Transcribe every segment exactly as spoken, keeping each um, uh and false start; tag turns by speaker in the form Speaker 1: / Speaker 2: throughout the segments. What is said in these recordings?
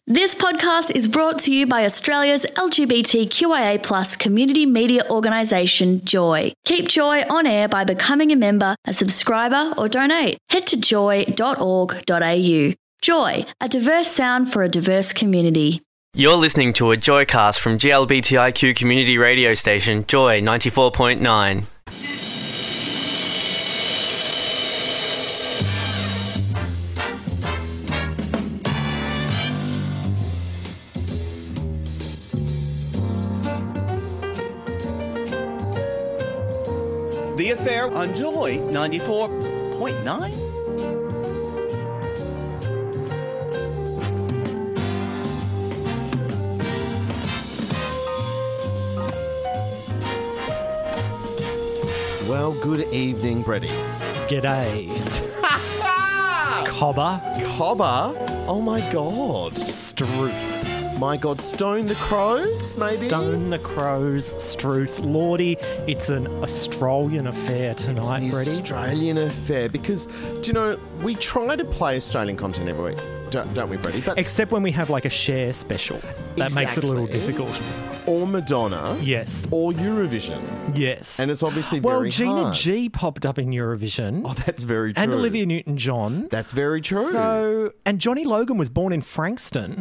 Speaker 1: This podcast is brought to you by Australia's L G B T Q I A plus community media organisation, Joy. Keep Joy on air by becoming a member, a subscriber or donate. Head to joy dot org dot a u. Joy, a diverse sound for a diverse community.
Speaker 2: You're listening to a Joycast from G L B T I Q community radio station, Joy ninety-four point nine.
Speaker 3: The Affair on Joy ninety-four point nine.
Speaker 4: Well, good evening, Bretty.
Speaker 5: G'day. Cobber.
Speaker 4: Cobber? Oh my God.
Speaker 5: Struth.
Speaker 4: My God, Stone the Crows, maybe?
Speaker 5: Stone the Crows, Struth. Lordy, it's an Australian affair tonight,
Speaker 4: It's the
Speaker 5: Bretty.
Speaker 4: Australian affair, because, do you know, we try to play Australian content every week, don't, don't we, Bretty? But
Speaker 5: Except when we have like a share special. That makes it a little
Speaker 4: Exactly.
Speaker 5: difficult.
Speaker 4: Or Madonna.
Speaker 5: Yes.
Speaker 4: Or Eurovision.
Speaker 5: Yes.
Speaker 4: And it's obviously
Speaker 5: well,
Speaker 4: very
Speaker 5: Gina
Speaker 4: hard.
Speaker 5: G popped up in Eurovision.
Speaker 4: Oh, that's very true.
Speaker 5: And Olivia Newton-John.
Speaker 4: That's very true.
Speaker 5: So, and Johnny Logan was born in Frankston,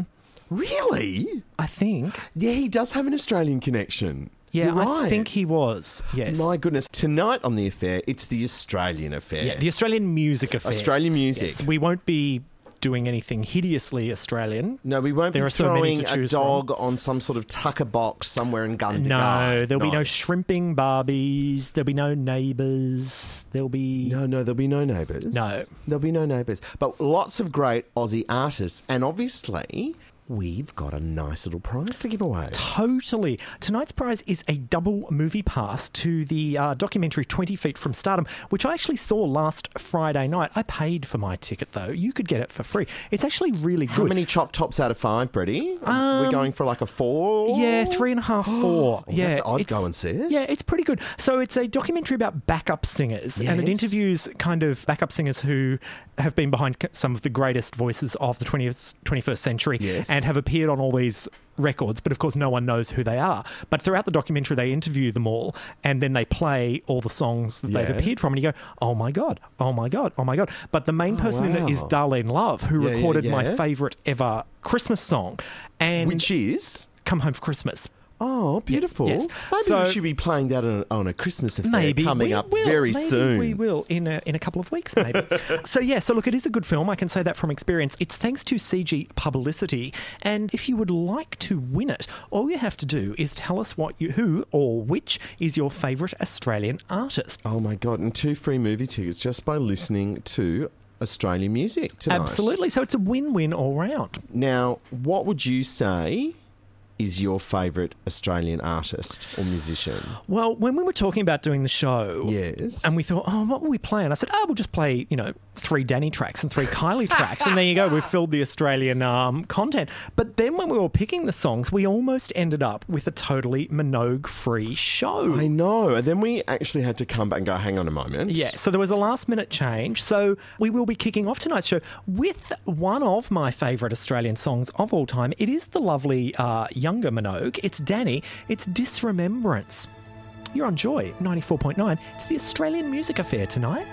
Speaker 4: Really?
Speaker 5: I think.
Speaker 4: Yeah, he does have an Australian connection.
Speaker 5: Yeah,
Speaker 4: You're right.
Speaker 5: I think he was. Yes.
Speaker 4: My goodness. Tonight on The Affair, it's the Australian affair.
Speaker 5: Yeah, the Australian music affair.
Speaker 4: Australian music.
Speaker 5: Yes, we won't be doing anything hideously Australian.
Speaker 4: No, we won't
Speaker 5: There
Speaker 4: be
Speaker 5: are so many
Speaker 4: throwing
Speaker 5: to
Speaker 4: a
Speaker 5: choose
Speaker 4: dog on some sort of tucker box somewhere in Gundagai.
Speaker 5: No, there'll be no shrimping Barbies. There'll be no neighbours. There'll be...
Speaker 4: No, no, there'll be no neighbours.
Speaker 5: No.
Speaker 4: There'll be no neighbours. But lots of great Aussie artists. And obviously, we've got a nice little prize to give away.
Speaker 5: Totally. Tonight's prize is a double movie pass to the uh, documentary twenty feet from Stardom, which I actually saw last Friday night. I paid for my ticket, though. You could get it for free. It's actually really good.
Speaker 4: How many chop tops out of five, Bretty?
Speaker 5: Um,
Speaker 4: We're going for like a four?
Speaker 5: Yeah, three and a half, four.
Speaker 4: Oh,
Speaker 5: yeah,
Speaker 4: that's- I'd
Speaker 5: it's-
Speaker 4: go and see it.
Speaker 5: Yeah, it's pretty good. So it's a documentary about backup singers, and it
Speaker 4: Yes.
Speaker 5: interviews kind of backup singers who have been behind c- some of the greatest voices of the twentieth, twenty-first century,
Speaker 4: Yes.
Speaker 5: and have appeared on all these records, but of course no one knows who they are. But throughout the documentary, they interview them all, and then they play all the songs that they've
Speaker 4: Yeah.
Speaker 5: appeared from, and you go, oh my God, oh my God, oh my God. But the main person in it is
Speaker 4: wow.
Speaker 5: Darlene Love, who
Speaker 4: Yeah, yeah,
Speaker 5: recorded my
Speaker 4: yeah.
Speaker 5: favourite ever Christmas song, and
Speaker 4: Which is?
Speaker 5: Come Home for Christmas.
Speaker 4: Oh, beautiful.
Speaker 5: yes.
Speaker 4: Maybe
Speaker 5: So-
Speaker 4: we should be playing that on a, on a Christmas affair
Speaker 5: Maybe
Speaker 4: coming
Speaker 5: we
Speaker 4: up
Speaker 5: will.
Speaker 4: very
Speaker 5: maybe
Speaker 4: soon.
Speaker 5: We will in a, in a couple of weeks, maybe. So yeah, so look, it is a good film. I can say that from experience. It's thanks to C G Publicity, and if you would like to win it, all you have to do is tell us what you, who or which is your favourite Australian artist.
Speaker 4: Oh my God, and two free movie tickets just by listening to Australian music tonight.
Speaker 5: Absolutely. So it's a win-win all round.
Speaker 4: Now, what would you say is your favourite Australian artist or musician?
Speaker 5: Well, when we were talking about doing the show,
Speaker 4: Yes.
Speaker 5: and we thought, oh, what will we play? And I said, oh, we'll just play, you know, three Danny tracks and three Kylie tracks. And there you go, we've filled the Australian um, content. But then when we were picking the songs, we almost ended up with a totally Minogue-free show.
Speaker 4: I know. And then we actually had to come back and go, hang on a moment.
Speaker 5: Yeah, so there was a last minute change. So we will be kicking off tonight's show with one of my favourite Australian songs of all time. It is the lovely uh, younger Minogue. It's Danny. It's Disremembrance. You're on Joy ninety-four point nine. It's the Australian Music Affair tonight.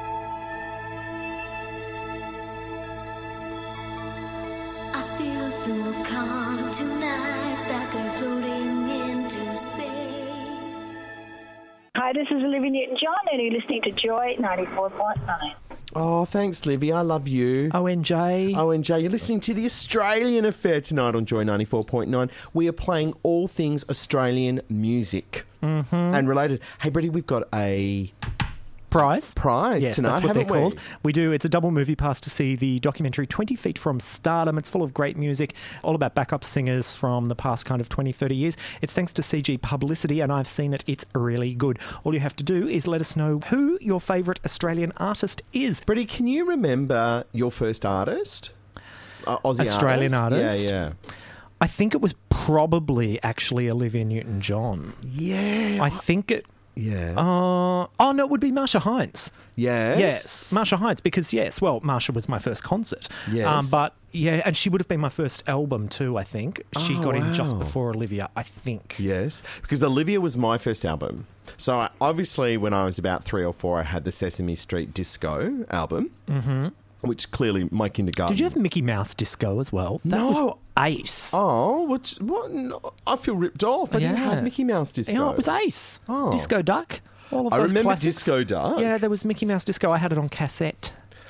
Speaker 6: I feel so calm tonight, like I'm floating into space.
Speaker 7: Hi, this is Olivia Newton-John, and you're listening to Joy ninety-four point nine.
Speaker 4: Oh, thanks, Livy. I love you.
Speaker 5: O N J.
Speaker 4: O N J, you're listening to the Australian Affair tonight on Joy ninety-four point nine. We are playing all things Australian music
Speaker 5: Mm-hmm.
Speaker 4: and related. Hey, Bretty, we've got a
Speaker 5: Prize.
Speaker 4: prize
Speaker 5: Yes,
Speaker 4: tonight,
Speaker 5: that's what they're
Speaker 4: haven't we?
Speaker 5: called. We do. It's a double movie pass to see the documentary twenty feet from Stardom. It's full of great music, all about backup singers from the past kind of twenty, thirty years. It's thanks to C G Publicity, and I've seen it. It's really good. All you have to do is let us know who your favourite Australian artist is.
Speaker 4: Bretty, can you remember your first artist? Uh, Aussie
Speaker 5: Australian
Speaker 4: artist?
Speaker 5: artist?
Speaker 4: Yeah,
Speaker 5: I think it was probably actually Olivia Newton-John.
Speaker 4: yeah. Yeah.
Speaker 5: I think it
Speaker 4: Yeah.
Speaker 5: Uh, oh, no, it would be Marsha Hines.
Speaker 4: yes.
Speaker 5: Yes, Marsha Hines, because, yes, well, Marsha was my first concert.
Speaker 4: Yes.
Speaker 5: Um, but, yeah, and she would have been my first album too, I think. She
Speaker 4: Oh,
Speaker 5: got in just
Speaker 4: wow.
Speaker 5: before Olivia, I think.
Speaker 4: Yes, because Olivia was my first album. So I, obviously, when I was about three or four, I had the Sesame Street Disco album, mm-hmm. which clearly my kindergarten.
Speaker 5: Did you have Mickey Mouse Disco as well? That
Speaker 4: No.
Speaker 5: was ace.
Speaker 4: Oh, what? What? No, I feel ripped off. I didn't
Speaker 5: Yeah.
Speaker 4: have Mickey Mouse Disco.
Speaker 5: Yeah, it was ace.
Speaker 4: Oh.
Speaker 5: Disco Duck. All of
Speaker 4: I
Speaker 5: those
Speaker 4: remember
Speaker 5: classics.
Speaker 4: Disco Duck.
Speaker 5: Yeah, there was Mickey Mouse Disco. I had it on cassette.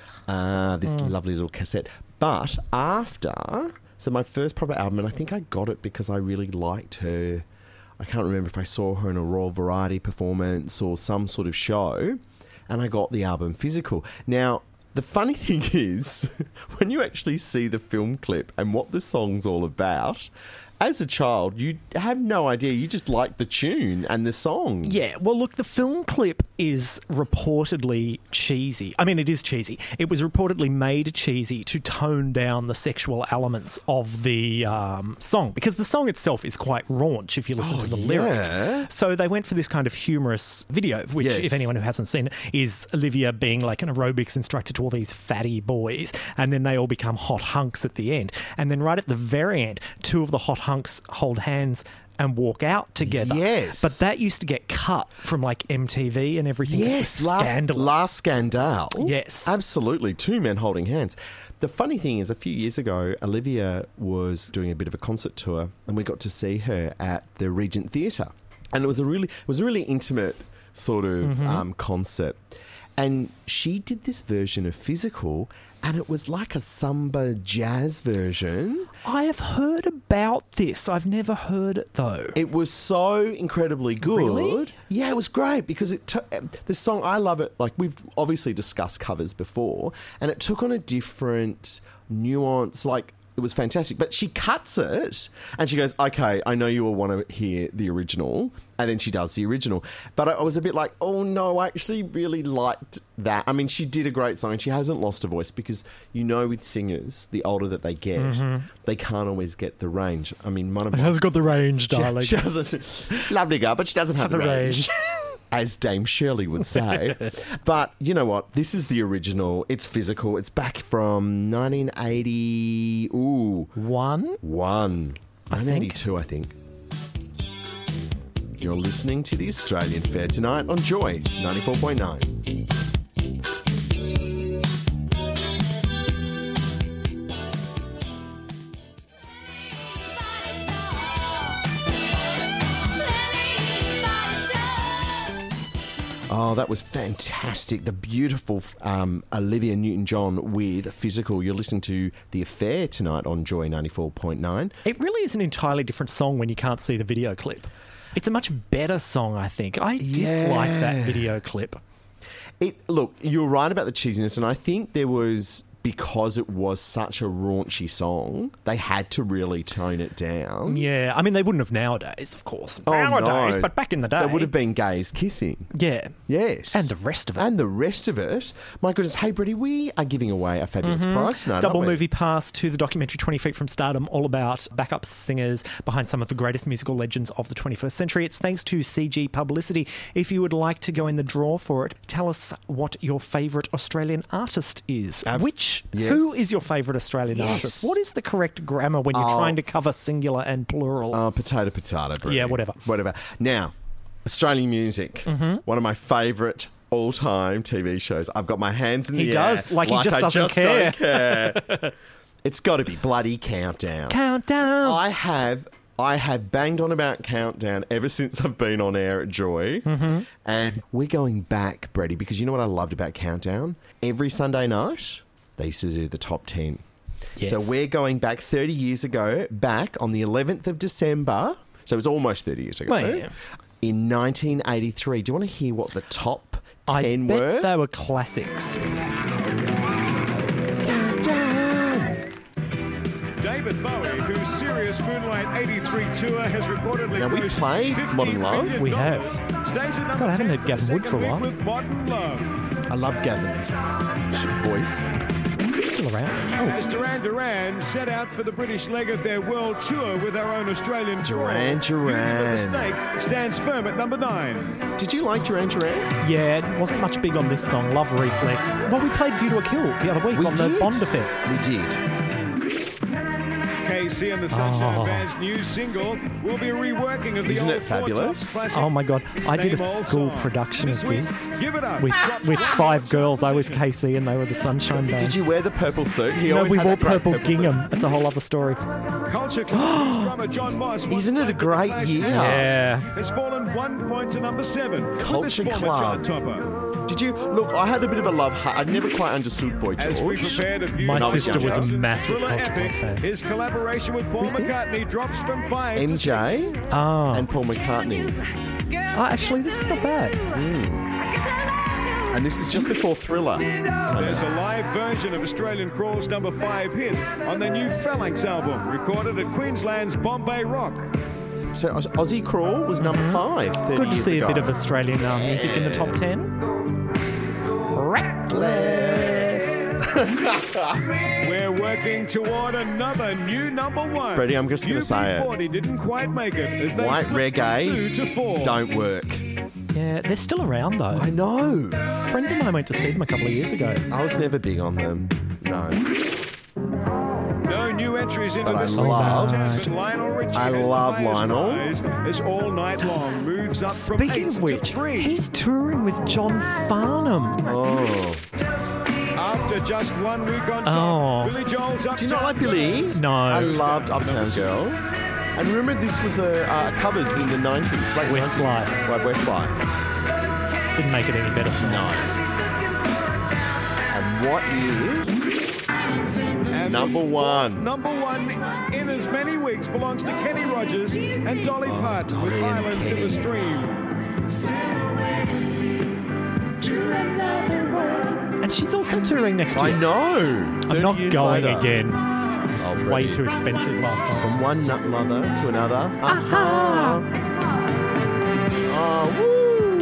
Speaker 4: Ah, this
Speaker 5: Mm.
Speaker 4: lovely little cassette. But after, so my first proper album, and I think I got it because I really liked her. I can't remember if I saw her in a Royal Variety performance or some sort of show, and I got the album physical. Now, the funny thing is, when you actually see the film clip and what the song's all about, as a child, you have no idea. You just like the tune and the song.
Speaker 5: Yeah, well, look, the film clip is reportedly cheesy. I mean, it is cheesy. It was reportedly made cheesy to tone down the sexual elements of the um, song, because the song itself is quite raunch if you listen
Speaker 4: Oh,
Speaker 5: to the
Speaker 4: yeah.
Speaker 5: lyrics. So they went for this kind of humorous video, which,
Speaker 4: Yes.
Speaker 5: if anyone who hasn't seen it, is Olivia being like an aerobics instructor to all these fatty boys, and then they all become hot hunks at the end. And then right at the very end, two of the hot hunks hold hands and walk out together.
Speaker 4: Yes.
Speaker 5: But that used to get cut from like M T V and everything.
Speaker 4: Yes,
Speaker 5: It was
Speaker 4: last,
Speaker 5: scandalous.
Speaker 4: last scandal.
Speaker 5: Yes.
Speaker 4: Absolutely. Two men holding hands. The funny thing is, a few years ago, Olivia was doing a bit of a concert tour, and we got to see her at the Regent Theatre. And it was a really, it was a really intimate sort of
Speaker 5: Mm-hmm.
Speaker 4: um, concert. And she did this version of Physical, and it was like a samba jazz version.
Speaker 5: I have heard about this. I've never heard it though.
Speaker 4: It was so incredibly good.
Speaker 5: Really?
Speaker 4: Yeah, it was great because it t- the song, I love it. Like, we've obviously discussed covers before, and it took on a different nuance. Like, it was fantastic. But she cuts it and she goes, okay, I know you will want to hear the original. And then she does the original. But I, I was a bit like, oh no, I actually really liked that. I mean, she did a great song and she hasn't lost a voice because, you know, with singers, the older that they get,
Speaker 5: Mm-hmm.
Speaker 4: they can't always get the range. I mean, one of
Speaker 5: It
Speaker 4: my
Speaker 5: has got the range, darling.
Speaker 4: she, she doesn't. Lovely girl, but she doesn't have,
Speaker 5: Have
Speaker 4: the
Speaker 5: the
Speaker 4: range. As Dame Shirley would say. But you know what? This is the original. It's Physical. It's back from nineteen eighty. Ooh,
Speaker 5: One.
Speaker 4: one.
Speaker 5: I
Speaker 4: nineteen eighty-two, I think. You're listening to the Australian Fair tonight on Joy ninety-four point nine. Oh, that was fantastic. The beautiful um, Olivia Newton-John with Physical. You're listening to The Affair tonight on Joy ninety-four point nine.
Speaker 5: It really is an entirely different song when you can't see the video clip. It's a much better song, I think. I dislike
Speaker 4: Yeah.
Speaker 5: that video clip.
Speaker 4: It look, you're right about the cheesiness, and I think there was, because it was such a raunchy song, they had to really tone it down.
Speaker 5: Yeah, I mean, they wouldn't have nowadays, of course.
Speaker 4: Oh,
Speaker 5: nowadays,
Speaker 4: no.
Speaker 5: but back in the day.
Speaker 4: There would have been gays kissing.
Speaker 5: Yeah.
Speaker 4: Yes.
Speaker 5: And the rest of it.
Speaker 4: And the rest of it. My goodness. Hey, Bridie, we are giving away a fabulous prize tonight,
Speaker 5: Double
Speaker 4: aren't we?
Speaker 5: movie pass to the documentary twenty feet from Stardom, all about backup singers behind some of the greatest musical legends of the twenty-first century. It's thanks to C G Publicity. If you would like to go in the draw for it, tell us what your favourite Australian artist is.
Speaker 4: Abs-
Speaker 5: Which,
Speaker 4: yes.
Speaker 5: who is your favourite Australian
Speaker 4: Yes.
Speaker 5: artist? What is the correct grammar when you're
Speaker 4: Oh.
Speaker 5: trying to cover singular and plural?
Speaker 4: Oh, potato, potato, Bridie.
Speaker 5: Yeah, whatever.
Speaker 4: Whatever. Now, Australian music.
Speaker 5: Mm-hmm.
Speaker 4: One of my favourite all-time T V shows. I've got my hands in the
Speaker 5: He
Speaker 4: air.
Speaker 5: does, like he just
Speaker 4: I
Speaker 5: doesn't
Speaker 4: just
Speaker 5: care.
Speaker 4: Don't care. It's got to be bloody Countdown.
Speaker 5: Countdown!
Speaker 4: I have I have banged on about Countdown ever since I've been on air at Joy.
Speaker 5: Mm-hmm.
Speaker 4: And we're going back, Brady, because you know what I loved about Countdown? Every Sunday night, they used to do the top ten.
Speaker 5: Yes.
Speaker 4: So we're going back thirty years ago, back on the eleventh of December. So it was almost thirty years ago.
Speaker 5: Well, yeah.
Speaker 4: In nineteen eighty-three. Do you want to hear what the top
Speaker 5: I
Speaker 4: ten
Speaker 5: bet
Speaker 4: were?
Speaker 5: they were classics.
Speaker 8: David Bowie, whose Serious Moonlight eighty-three tour has reportedly
Speaker 4: Now, we've
Speaker 8: grossed
Speaker 4: played
Speaker 8: fifty
Speaker 4: Modern Love.
Speaker 8: million
Speaker 5: We have.
Speaker 8: dollars. Stays at number
Speaker 5: God, I haven't
Speaker 8: ten
Speaker 5: heard
Speaker 8: for the
Speaker 5: Gavin Wood
Speaker 8: second
Speaker 5: for a
Speaker 8: week
Speaker 5: while.
Speaker 8: with Modern Love.
Speaker 4: I love Gavin's voice.
Speaker 5: still around. Oh.
Speaker 8: As Duran Duran set out for the British leg of their world tour with our own Australian
Speaker 4: Duran
Speaker 8: tour,
Speaker 4: Duran.
Speaker 8: Unity for the Snake stands firm at number nine.
Speaker 4: Did you like Duran Duran?
Speaker 5: Yeah, it wasn't much big on this song, Love Reflex. Well, we played View to a Kill the other week
Speaker 4: We
Speaker 5: on
Speaker 4: did.
Speaker 5: the Bond Affair.
Speaker 4: We did.
Speaker 8: K C and the Sunshine
Speaker 5: Oh.
Speaker 8: Band's new single will be a reworking of the
Speaker 4: Isn't
Speaker 8: old
Speaker 4: it fabulous?
Speaker 8: Four Tops classic.
Speaker 5: Oh my God, I did a
Speaker 8: Same Old
Speaker 5: school
Speaker 8: Song.
Speaker 5: production
Speaker 8: This
Speaker 5: of
Speaker 8: week,
Speaker 5: this
Speaker 8: Give It Up
Speaker 5: with
Speaker 8: drops
Speaker 5: with
Speaker 8: one
Speaker 5: five
Speaker 8: more
Speaker 5: girls. I was
Speaker 8: position.
Speaker 5: K C and they were the Sunshine Band.
Speaker 4: Did you wear the purple suit? He
Speaker 5: No,
Speaker 4: always
Speaker 5: we
Speaker 4: had
Speaker 5: wore
Speaker 4: that great
Speaker 5: purple
Speaker 4: suit.
Speaker 5: gingham. It's a whole other story.
Speaker 8: Culture Club drummer John Moss. once
Speaker 4: Isn't it a
Speaker 8: played
Speaker 4: great
Speaker 8: with the
Speaker 4: year?
Speaker 8: Clash
Speaker 5: Yeah.
Speaker 8: Has fallen one point to number seven. with this
Speaker 4: Culture
Speaker 8: former
Speaker 4: Club.
Speaker 8: chart topper.
Speaker 4: Did you look? I had a bit of a love. I never quite understood Boy
Speaker 8: As we
Speaker 4: George.
Speaker 8: prepared a few
Speaker 5: My
Speaker 8: Nigel
Speaker 5: sister was a
Speaker 8: Johnson's
Speaker 5: massive
Speaker 8: thriller
Speaker 5: Culture Club
Speaker 8: epic,
Speaker 5: fan.
Speaker 8: His collaboration with Paul
Speaker 5: Who's this?
Speaker 8: McCartney drops from five to
Speaker 4: M J
Speaker 5: Ah,
Speaker 4: and Paul McCartney,
Speaker 5: Ah, actually, this is not bad.
Speaker 4: and this is just before Thriller.
Speaker 8: There's a live version of Australian Crawl's number five hit on their new Phalanx album, recorded at Queensland's Bombay Rock.
Speaker 4: So Oz- Aussie Crawl was number five. thirty
Speaker 5: Good to
Speaker 4: years
Speaker 5: see
Speaker 4: ago.
Speaker 5: a bit of Australian uh, music in the top ten.
Speaker 8: We're working toward another new number one.
Speaker 4: Freddie, I'm just gonna say it.
Speaker 8: U B forty didn't quite make it as they
Speaker 4: White
Speaker 8: slipped from
Speaker 4: reggae
Speaker 8: two to four.
Speaker 4: don't work.
Speaker 5: Yeah, they're still around though.
Speaker 4: I know.
Speaker 5: Friends of mine went to see them a couple of years ago.
Speaker 4: I was never big on them. No.
Speaker 8: No new entries into
Speaker 4: But I
Speaker 8: this
Speaker 4: loved-
Speaker 8: list, but Lionel Richie
Speaker 4: I
Speaker 8: has
Speaker 4: love
Speaker 8: the highest
Speaker 4: Lionel.
Speaker 8: rise as All Night Long moves up from
Speaker 5: Speaking
Speaker 8: eight
Speaker 5: of which,
Speaker 8: to three.
Speaker 5: he's touring with John Farnham.
Speaker 4: Oh.
Speaker 8: After just one week on top,
Speaker 5: Oh.
Speaker 8: Billy Joel's up.
Speaker 4: Do you not like Billy?
Speaker 5: No.
Speaker 4: I loved Uptown Girl. And remember, this was a uh, covers in the nineties, late
Speaker 5: Westlife.
Speaker 4: nineties. Right, Westlife.
Speaker 5: Didn't make it any better for
Speaker 4: No. And what is
Speaker 8: And
Speaker 4: number one?
Speaker 8: Number one in as many weeks belongs to Kenny Rogers and Dolly Parton with
Speaker 4: Dolly and
Speaker 8: Highlands in the Stream.
Speaker 5: And she's also touring next year.
Speaker 4: I know.
Speaker 5: I'm not going again.
Speaker 4: It
Speaker 5: It's
Speaker 4: Oh,
Speaker 5: way
Speaker 4: brilliant.
Speaker 5: too expensive last time.
Speaker 4: From one nut mother to another. Aha. Oh, woo.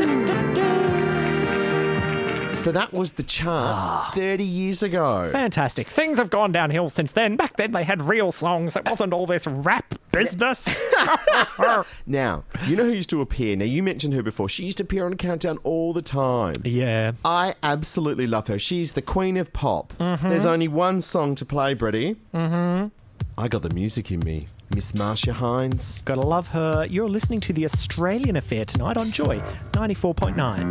Speaker 4: So that was the charts thirty years ago.
Speaker 5: Fantastic. Things have gone downhill since then. Back then they had real songs. It wasn't all this rap business.
Speaker 4: Now, you know who used to appear? Now, you mentioned her before. She used to appear on Countdown all the time.
Speaker 5: Yeah.
Speaker 4: I absolutely love her. She's the queen of pop. There's only one song to play, Brady. Mm-hmm. I got the music in me. Miss Marcia Hines.
Speaker 5: Gotta love her. You're listening to The Australian Affair tonight on Joy ninety-four point nine.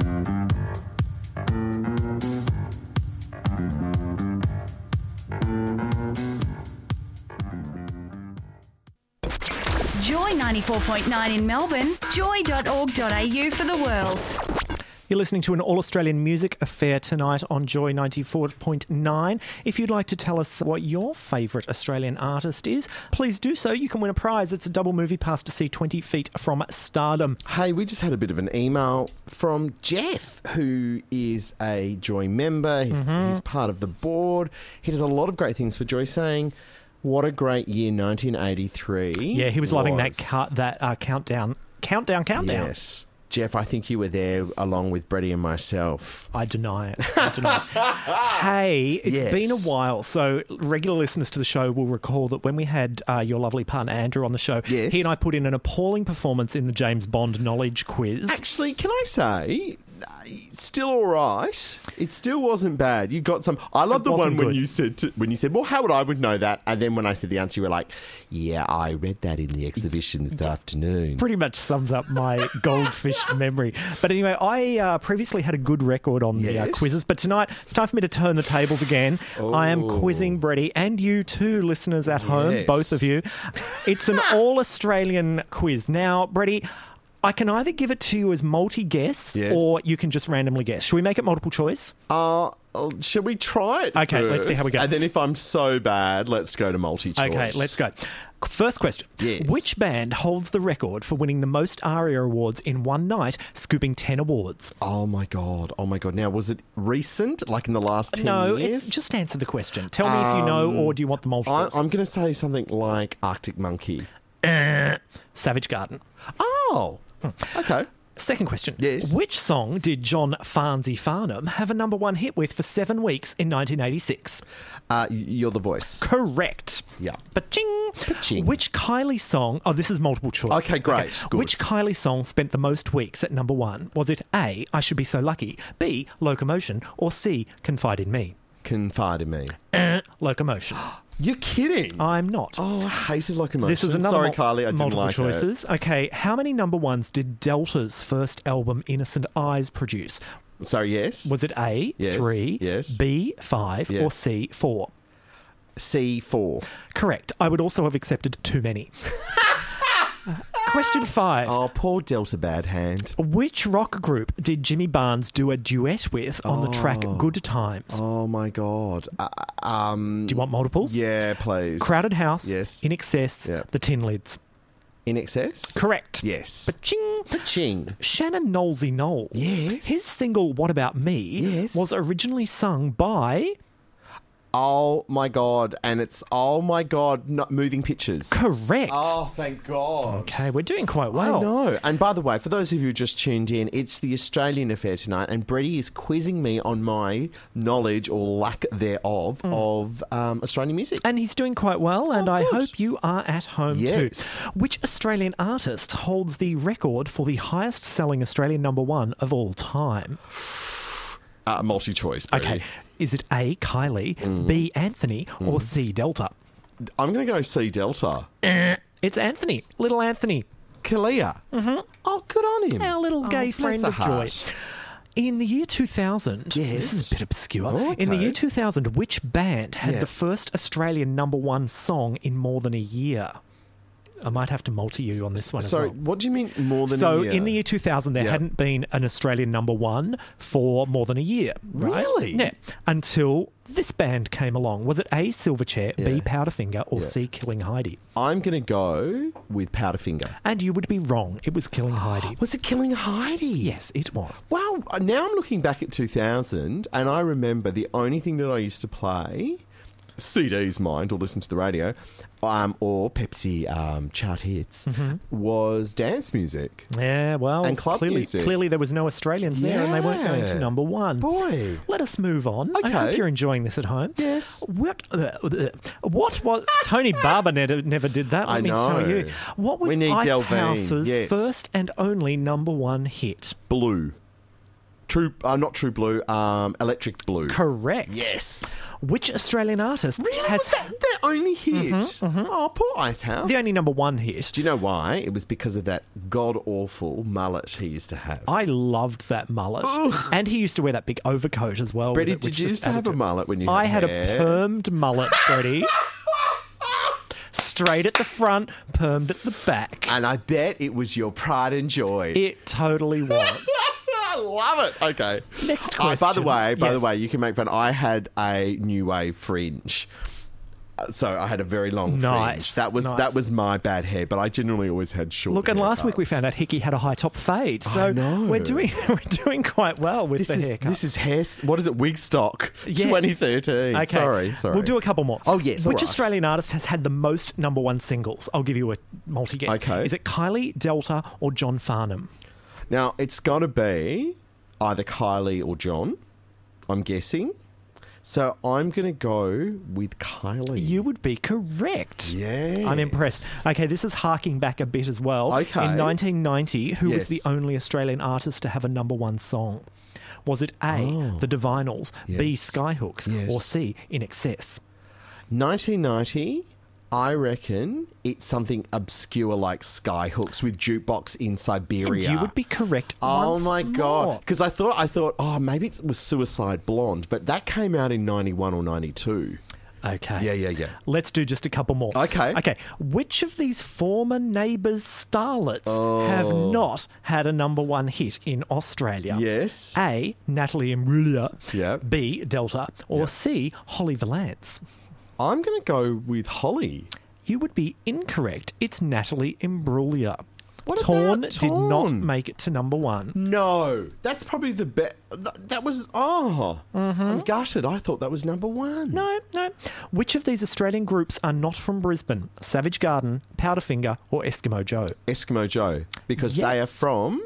Speaker 1: Joy ninety-four point nine in Melbourne, joy dot org dot a u for the world.
Speaker 5: You're listening to an all-Australian music affair tonight on Joy ninety-four point nine. If you'd like to tell us what your favourite Australian artist is, please do so. You can win a prize. It's a double movie pass to see twenty feet from Stardom.
Speaker 4: Hey, we just had a bit of an email from Jeff, who is a Joy member. He's, he's part of the board. He does a lot of great things for Joy, saying, what a great year nineteen eighty-three.
Speaker 5: Yeah, he was loving that
Speaker 4: was.
Speaker 5: cut, that uh, countdown, countdown, countdown.
Speaker 4: Yes. Jeff, I think you were there along with Brady and myself.
Speaker 5: I deny it. I deny it. Hey, it's
Speaker 4: Yes.
Speaker 5: been a while. So regular listeners to the show will recall that when we had uh, your lovely partner Andrew on the show,
Speaker 4: Yes.
Speaker 5: he and I put in an appalling performance in the James Bond knowledge quiz.
Speaker 4: Actually, can I say, it's still all right. It still wasn't bad. You got some. I love
Speaker 5: It
Speaker 4: the one
Speaker 5: wasn't
Speaker 4: when
Speaker 5: good.
Speaker 4: you said to, when you said, "Well, how would I would know that?" And then when I said the answer, you were like, "Yeah, I read that in the exhibition this afternoon."
Speaker 5: Pretty much sums up my goldfish memory. But anyway, I uh, previously had a good record on the uh,
Speaker 4: Yes.
Speaker 5: quizzes, but tonight it's time for me to turn the tables again. I am
Speaker 4: Oh.
Speaker 5: quizzing Brady and you too, listeners at home,
Speaker 4: Yes.
Speaker 5: both of you. It's an all-Australian quiz. Now, Brady, I can either give it to you as multi-guess
Speaker 4: Yes.
Speaker 5: or you can just randomly guess. Should we make it multiple choice?
Speaker 4: Uh, uh, shall we try it?
Speaker 5: Okay, let's see how we
Speaker 4: first?
Speaker 5: go.
Speaker 4: And then if I'm so bad, let's go to multi-choice.
Speaker 5: Okay, let's go. First question.
Speaker 4: Yes.
Speaker 5: Which band holds the record for winning the most ARIA awards in one night, scooping ten awards?
Speaker 4: Oh my god! Oh my god! Now, was it recent, like in the last ten
Speaker 5: No,
Speaker 4: years?
Speaker 5: it's just answer the question. Tell me if you know, or do you want the
Speaker 4: I,
Speaker 5: multiples?
Speaker 4: I'm going to say something like Arctic Monkey.
Speaker 5: Savage Garden.
Speaker 4: Oh, okay.
Speaker 5: Second question.
Speaker 4: Yes.
Speaker 5: Which song did John Farnsey Farnham have a number one hit with for seven weeks in nineteen eighty-six?
Speaker 4: Uh, You're the Voice.
Speaker 5: Correct.
Speaker 4: Yeah.
Speaker 5: Ba-ching.
Speaker 4: Ba-ching.
Speaker 5: Which Kylie song... Oh, this is multiple choice.
Speaker 4: Okay, great. Good.
Speaker 5: Which Kylie song spent the most weeks at number one? Was it A, I Should Be So Lucky, B, Locomotion, or C, Confide in Me?
Speaker 4: Confide in Me.
Speaker 5: Uh, Locomotion.
Speaker 4: You're kidding.
Speaker 5: I'm not.
Speaker 4: Oh, I hated Locomotion.
Speaker 5: This is another
Speaker 4: Sorry,
Speaker 5: mul-
Speaker 4: Kylie, I didn't
Speaker 5: multiple
Speaker 4: like
Speaker 5: choices. Okay, how many number ones did Delta's first album, Innocent Eyes, produce?
Speaker 4: it. So, yes.
Speaker 5: Was it A,
Speaker 4: Yes,
Speaker 5: three,
Speaker 4: yes.
Speaker 5: B, five,
Speaker 4: Yes.
Speaker 5: or C, four?
Speaker 4: C four.
Speaker 5: Correct. I would also have accepted too many. Question five.
Speaker 4: Oh, poor Delta Bad Hand.
Speaker 5: Which rock group did Jimmy Barnes do a duet with on the track Good Times?
Speaker 4: Oh, my God. Uh, um,
Speaker 5: Do you want multiples?
Speaker 4: Yeah, please.
Speaker 5: Crowded House,
Speaker 4: Yes.
Speaker 5: In Excess,
Speaker 4: Yeah.
Speaker 5: The Tin Lids.
Speaker 4: In Excess?
Speaker 5: Correct.
Speaker 4: Yes.
Speaker 5: Ba-ching.
Speaker 4: Ching.
Speaker 5: Shannon Knowlesy Knowles.
Speaker 4: Yes.
Speaker 5: His single What About Me
Speaker 4: Yes.
Speaker 5: was originally sung by...
Speaker 4: Oh, my God. And it's, oh, my God, not moving pictures.
Speaker 5: Correct.
Speaker 4: Oh, thank God.
Speaker 5: Okay, we're doing quite well.
Speaker 4: I know. And by the way, for those of you who just tuned in, it's the Australian Affair tonight, and Brady is quizzing me on my knowledge or lack thereof of um, Australian music.
Speaker 5: And he's doing quite well, and
Speaker 4: Oh,
Speaker 5: I
Speaker 4: good.
Speaker 5: hope you are at home
Speaker 4: Yes.
Speaker 5: too. Which Australian artist holds the record for the highest selling Australian number one of all time?
Speaker 4: Uh, multi-choice, Brady.
Speaker 5: Okay, is it A, Kylie,
Speaker 4: Mm.
Speaker 5: B, Anthony, or C, Delta?
Speaker 4: I'm going to go C Delta.
Speaker 5: It's Anthony, little Anthony,
Speaker 4: Kalia. Mm-hmm. Oh, good on him.
Speaker 5: our little
Speaker 4: Oh,
Speaker 5: gay
Speaker 4: bless
Speaker 5: friend
Speaker 4: her
Speaker 5: of joy.
Speaker 4: heart.
Speaker 5: In the year two thousand,
Speaker 4: Yes.
Speaker 5: this is a bit obscure.
Speaker 4: Okay.
Speaker 5: In the year two thousand, which band had
Speaker 4: Yeah.
Speaker 5: the first Australian number one song in more than a year? I might have to multi you on this one
Speaker 4: So,
Speaker 5: as well.
Speaker 4: what do you mean more than
Speaker 5: So
Speaker 4: a year?
Speaker 5: in the year two thousand, there
Speaker 4: Yeah.
Speaker 5: hadn't been an Australian number one for more than a year. Right?
Speaker 4: Really?
Speaker 5: Yeah. Until this band came along. Was it A, Silverchair, B,
Speaker 4: Yeah.
Speaker 5: Powderfinger, or
Speaker 4: Yeah.
Speaker 5: C, Killing Heidi?
Speaker 4: I'm going to go with Powderfinger.
Speaker 5: And you would be wrong. It was Killing Heidi.
Speaker 4: Was it Killing Heidi?
Speaker 5: Yes, it was.
Speaker 4: Wow, now I'm looking back at two thousand, and I remember the only thing that I used to play, C Ds mind, or listen to the radio, um, or Pepsi um, chart hits, was dance music.
Speaker 5: Yeah, well,
Speaker 4: And club
Speaker 5: clearly,
Speaker 4: music.
Speaker 5: clearly there was no Australians there and they weren't going to
Speaker 4: Yeah.
Speaker 5: number one.
Speaker 4: Boy.
Speaker 5: Let us move on. I
Speaker 4: Okay.
Speaker 5: hope you're enjoying this at home.
Speaker 4: Yes.
Speaker 5: What, uh, uh, what was... Tony Barber never, never did that, let
Speaker 4: I
Speaker 5: me
Speaker 4: know.
Speaker 5: tell you. What was
Speaker 4: We need Delvine,
Speaker 5: Icehouse's
Speaker 4: yes.
Speaker 5: first and only number one hit?
Speaker 4: Blue. True, uh, not True Blue, um, Electric Blue.
Speaker 5: Correct.
Speaker 4: Yes.
Speaker 5: Which Australian artist
Speaker 4: Really?
Speaker 5: has
Speaker 4: Was that their only hit? Oh, poor Icehouse.
Speaker 5: the only number one hit?
Speaker 4: Do you know why? It was because of that god-awful mullet he used to have.
Speaker 5: I loved that mullet. And he used to wear that big overcoat as well.
Speaker 4: Brady,
Speaker 5: with it,
Speaker 4: did
Speaker 5: which
Speaker 4: you
Speaker 5: just
Speaker 4: used to
Speaker 5: added
Speaker 4: have a mullet when you
Speaker 5: I
Speaker 4: had
Speaker 5: had
Speaker 4: hair?
Speaker 5: a permed mullet, Brady. Straight at the front, permed at the back.
Speaker 4: And I bet it was your pride and joy.
Speaker 5: It totally was.
Speaker 4: I love it. Okay.
Speaker 5: Next
Speaker 4: Uh, by the
Speaker 5: question.
Speaker 4: way, by
Speaker 5: Yes.
Speaker 4: the way, you can make fun. I had a new wave fringe. Uh, So I had a very long
Speaker 5: Nice,
Speaker 4: fringe. That was
Speaker 5: nice.
Speaker 4: that was my bad hair, but I generally always had short.
Speaker 5: Look, and last week we
Speaker 4: haircuts.
Speaker 5: found out Hickey had a high top fade, so
Speaker 4: I know.
Speaker 5: we're doing we're doing quite well with
Speaker 4: This
Speaker 5: the
Speaker 4: is
Speaker 5: haircut.
Speaker 4: this is hair. What is it? Wigstock,
Speaker 5: Yes.
Speaker 4: twenty thirteen.
Speaker 5: Okay.
Speaker 4: Sorry, sorry.
Speaker 5: We'll do a couple more.
Speaker 4: Oh, yes,
Speaker 5: Which
Speaker 4: all right.
Speaker 5: Australian artist has had the most number one singles? I'll give you a multi guess.
Speaker 4: Okay.
Speaker 5: Is it Kylie, Delta, or John Farnham?
Speaker 4: Now it's got to be either Kylie or John. I'm guessing. So I'm going to go with Kylie.
Speaker 5: You would be correct.
Speaker 4: Yes.
Speaker 5: I'm impressed. Okay, this is harking back a bit as well.
Speaker 4: Okay.
Speaker 5: In nineteen ninety, who was
Speaker 4: Yes.
Speaker 5: the only Australian artist to have a number one song? Was it A,
Speaker 4: Oh.
Speaker 5: The Divinals, B,
Speaker 4: Yes.
Speaker 5: Skyhooks,
Speaker 4: Yes.
Speaker 5: or C, In Excess?
Speaker 4: nineteen ninety, I reckon it's something obscure like Skyhooks with Jukebox in Siberia.
Speaker 5: And you would be correct.
Speaker 4: Oh
Speaker 5: once
Speaker 4: my
Speaker 5: more.
Speaker 4: god! Because I thought I thought oh maybe it was Suicide Blonde, but that came out in ninety-one or ninety-two.
Speaker 5: Okay.
Speaker 4: Yeah, yeah, yeah.
Speaker 5: Let's do just a couple more.
Speaker 4: Okay.
Speaker 5: Okay. Which of these former neighbours starlets
Speaker 4: Oh.
Speaker 5: have not had a number one hit in Australia?
Speaker 4: Yes.
Speaker 5: A, Natalie Imbruglia.
Speaker 4: Yeah.
Speaker 5: B, Delta. Or
Speaker 4: Yeah.
Speaker 5: C, Holly Valance.
Speaker 4: I'm going to go with Holly.
Speaker 5: You would be incorrect. It's Natalie Imbruglia.
Speaker 4: What
Speaker 5: Torn
Speaker 4: about
Speaker 5: did not
Speaker 4: Torn?
Speaker 5: make it to number one.
Speaker 4: No, that's probably the best. That was oh, I'm gutted. I thought that was number one.
Speaker 5: No, no. Which of these Australian groups are not from Brisbane? Savage Garden, Powderfinger, or Eskimo Joe?
Speaker 4: Eskimo Joe, because they are
Speaker 5: Yes.
Speaker 4: from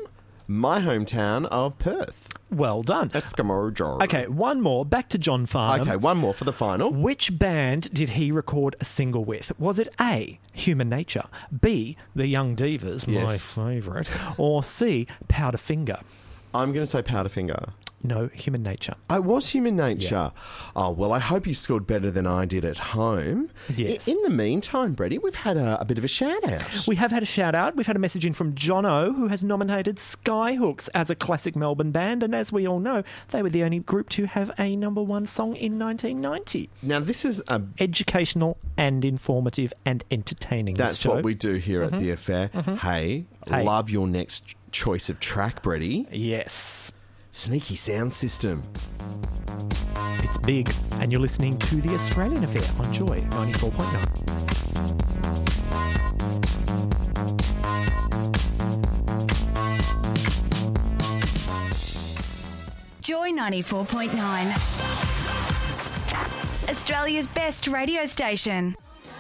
Speaker 4: my hometown of Perth.
Speaker 5: Well done.
Speaker 4: Eskimo Joe.
Speaker 5: Okay, one more. Back to John Farnham.
Speaker 4: Okay, one more for the final.
Speaker 5: Which band did he record a single with? Was it A, Human Nature, B, The Young Divas, my
Speaker 4: Yes.
Speaker 5: favourite, or C, Powderfinger?
Speaker 4: I'm going to say Powderfinger.
Speaker 5: No, Human Nature.
Speaker 4: I was Human Nature. Oh, well, I hope you scored better than I did at home.
Speaker 5: Yes.
Speaker 4: I- In the meantime, Brady, we've had a, a bit of a shout-out.
Speaker 5: We have had a shout out. We've had a message in from Jono, who has nominated Skyhooks as a classic Melbourne band. And as we all know, they were the only group to have a number one song in nineteen ninety.
Speaker 4: Now, this is a...
Speaker 5: Educational and informative and entertaining. this
Speaker 4: That's
Speaker 5: show.
Speaker 4: what we do here at The Affair. Hey,
Speaker 5: Hey.
Speaker 4: love your next choice of track, Brady.
Speaker 5: Yes.
Speaker 4: Sneaky sound system.
Speaker 5: It's big, and you're listening to The Australian Affair on Joy ninety-four point nine.
Speaker 9: Joy ninety-four point nine. Australia's best radio station.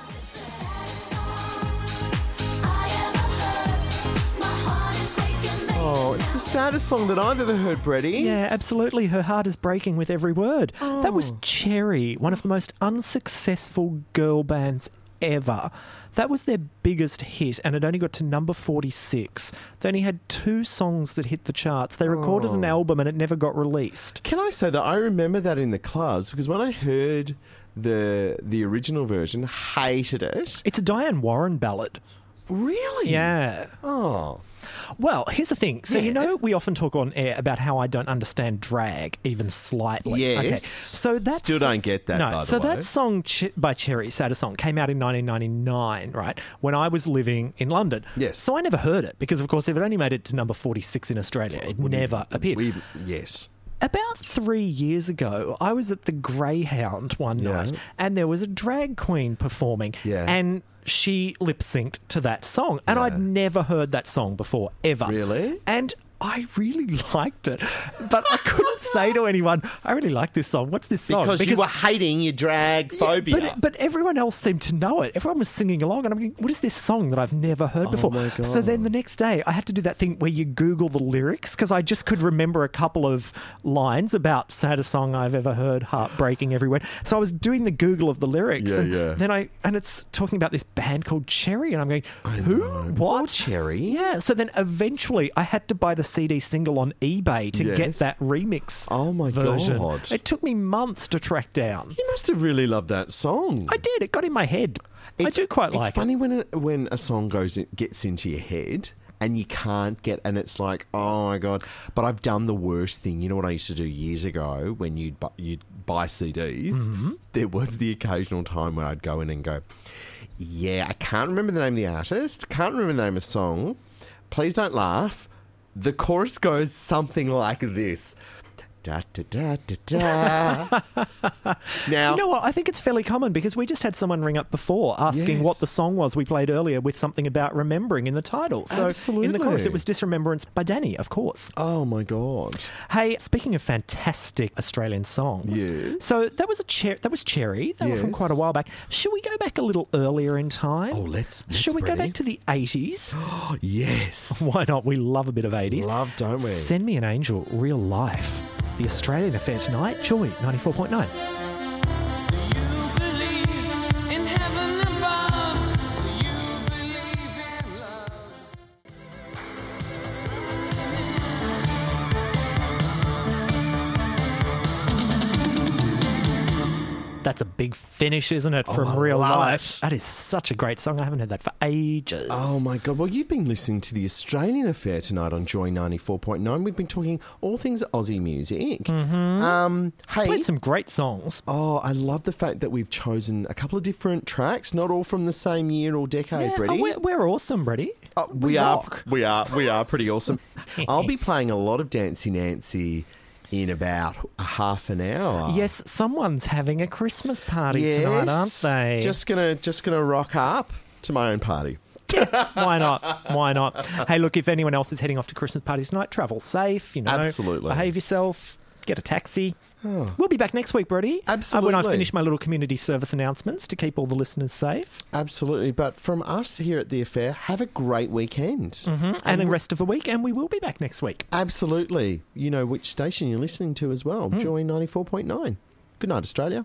Speaker 4: Oh, it's the saddest song that I've ever heard, Brady.
Speaker 5: Yeah, absolutely. Her heart is breaking with every word. That was
Speaker 4: Oh.
Speaker 5: Cherry, one of the most unsuccessful girl bands ever. That was their biggest hit, and it only got to number forty-six. They only had two songs that hit the charts. They recorded an
Speaker 4: Oh.
Speaker 5: album and it never got released.
Speaker 4: Can I say that I remember that in the clubs because when I heard the the original version, hated it.
Speaker 5: It's a Diane Warren ballad.
Speaker 4: Really?
Speaker 5: Yeah.
Speaker 4: Oh.
Speaker 5: Well, here's the thing. So, you
Speaker 4: Yeah.
Speaker 5: know, we often talk on air about how I don't understand drag, even slightly.
Speaker 4: Yes.
Speaker 5: Okay. So that's
Speaker 4: Still don't get that,
Speaker 5: No.
Speaker 4: by the
Speaker 5: so
Speaker 4: way.
Speaker 5: that song Ch- by Cherry, Saddest Song, came out in nineteen ninety-nine, right? When I was living in London.
Speaker 4: Yes.
Speaker 5: So I never heard it because, of course, if it only made it to number forty-six in Australia, it never appeared.
Speaker 4: We've, yes.
Speaker 5: About three years ago, I was at the Greyhound one
Speaker 4: Yeah.
Speaker 5: night and there was a drag queen performing.
Speaker 4: Yeah.
Speaker 5: And she lip synced to that song. And
Speaker 4: Yeah.
Speaker 5: I'd never heard that song before, ever.
Speaker 4: Really?
Speaker 5: And I really liked it. But I couldn't say to anyone, I really like this song. What's this song?
Speaker 4: Because, you were hating your drag phobia.
Speaker 5: But, but everyone else seemed to know it. Everyone was singing along, and I'm thinking, what is this song that I've never heard before?
Speaker 4: Oh my God.
Speaker 5: So then the next day, I had to do that thing where you Google the lyrics because I just could remember a couple of lines about saddest song I've ever heard, heartbreaking everywhere. So I was doing the Google of the lyrics,
Speaker 4: Yeah,
Speaker 5: and
Speaker 4: yeah.
Speaker 5: then I and it's talking about this band called Cherry, and I'm going,
Speaker 4: I
Speaker 5: who?
Speaker 4: know.
Speaker 5: What?
Speaker 4: Poor Cherry.
Speaker 5: Yeah. So then eventually, I had to buy the C D single on eBay to get
Speaker 4: Yes.
Speaker 5: that remix.
Speaker 4: Oh my
Speaker 5: version.
Speaker 4: God.
Speaker 5: It took me months to track down.
Speaker 4: You must have really loved that song.
Speaker 5: I did. It got in my head. I
Speaker 4: It's-
Speaker 5: do quite like
Speaker 4: It's funny when it, when a song goes in, gets into your head and you can't get, and it's like, oh my God. But I've done the worst thing. You know what I used to do years ago when you'd bu- you'd buy C Ds?
Speaker 5: Mm-hmm.
Speaker 4: There was the occasional time when I'd go in and go, yeah, I can't remember the name of the artist, can't remember the name of the song. Please don't laugh. The chorus goes something like this. Da, da, da, da, da. Now,
Speaker 5: Do you know what? I think it's fairly common because we just had someone ring up before asking
Speaker 4: Yes.
Speaker 5: what the song was we played earlier with something about remembering in the title. So in the
Speaker 4: Absolutely.
Speaker 5: chorus, it was Disremembrance by Danny, of course.
Speaker 4: oh my God.
Speaker 5: Hey, speaking of fantastic Australian songs,
Speaker 4: Yes.
Speaker 5: so that was a cher- that was Cherry. They were from
Speaker 4: Yes.
Speaker 5: quite a while back. Should we go back a little earlier in time?
Speaker 4: Oh, let's- let's,
Speaker 5: Should we go
Speaker 4: Brady.
Speaker 5: back to the eighties?
Speaker 4: Yes.
Speaker 5: Why not? We love a bit of eighties.
Speaker 4: Love, don't we?
Speaker 5: Send Me an Angel, Real Life. The Australian Affair tonight, Joy ninety-four point nine. That's a big finish, isn't it, from
Speaker 4: I
Speaker 5: Real
Speaker 4: love
Speaker 5: Life?
Speaker 4: it.
Speaker 5: That is such a great song. I haven't heard that for ages.
Speaker 4: Oh my God. Well, you've been listening to the Australian Affair tonight on Joy ninety-four point nine. We've been talking all things Aussie music. Mm-hmm. Um, hey.
Speaker 5: Played some great songs.
Speaker 4: Oh, I love the fact that we've chosen a couple of different tracks, not all from the same year or decade,
Speaker 5: Yeah,
Speaker 4: Brady.
Speaker 5: oh, we're, we're awesome, Brady.
Speaker 4: Oh, we are,
Speaker 5: rock.
Speaker 4: we are, we are pretty awesome. I'll be playing a lot of Dancy Nancy in about a half an hour.
Speaker 5: Yes, someone's having a Christmas party
Speaker 4: Yes.
Speaker 5: tonight, aren't they?
Speaker 4: Just gonna, just gonna rock up to my own party.
Speaker 5: Why not? Why not? Hey, look, if anyone else is heading off to Christmas parties tonight, travel safe, you know.
Speaker 4: Absolutely.
Speaker 5: Behave yourself. get a taxi. Oh. We'll be back next week, Brody.
Speaker 4: Absolutely.
Speaker 5: Uh, when I finish my little community service announcements to keep all the listeners safe.
Speaker 4: Absolutely. But from us here at The Affair, have a great weekend.
Speaker 5: Mm-hmm. And, and the rest of the week, and we will be back next week.
Speaker 4: Absolutely. You know which station you're listening to as well. Mm. Joy ninety-four point nine. Good night, Australia.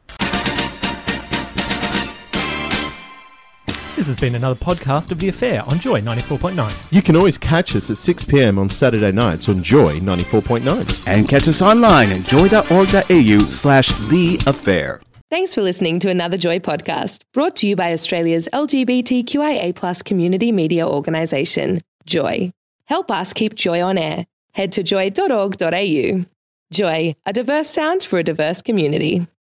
Speaker 5: This has been another podcast of The Affair on Joy ninety-four point nine.
Speaker 4: You can always catch us at six p.m. on Saturday nights on Joy ninety-four point nine.
Speaker 3: And catch us online at joy.org.au slash The Affair.
Speaker 10: Thanks for listening to another Joy podcast, brought to you by Australia's L G B T Q I A plus community media organisation, Joy. Help us keep Joy on air. Head to joy dot org dot a u. Joy, a diverse sound for a diverse community.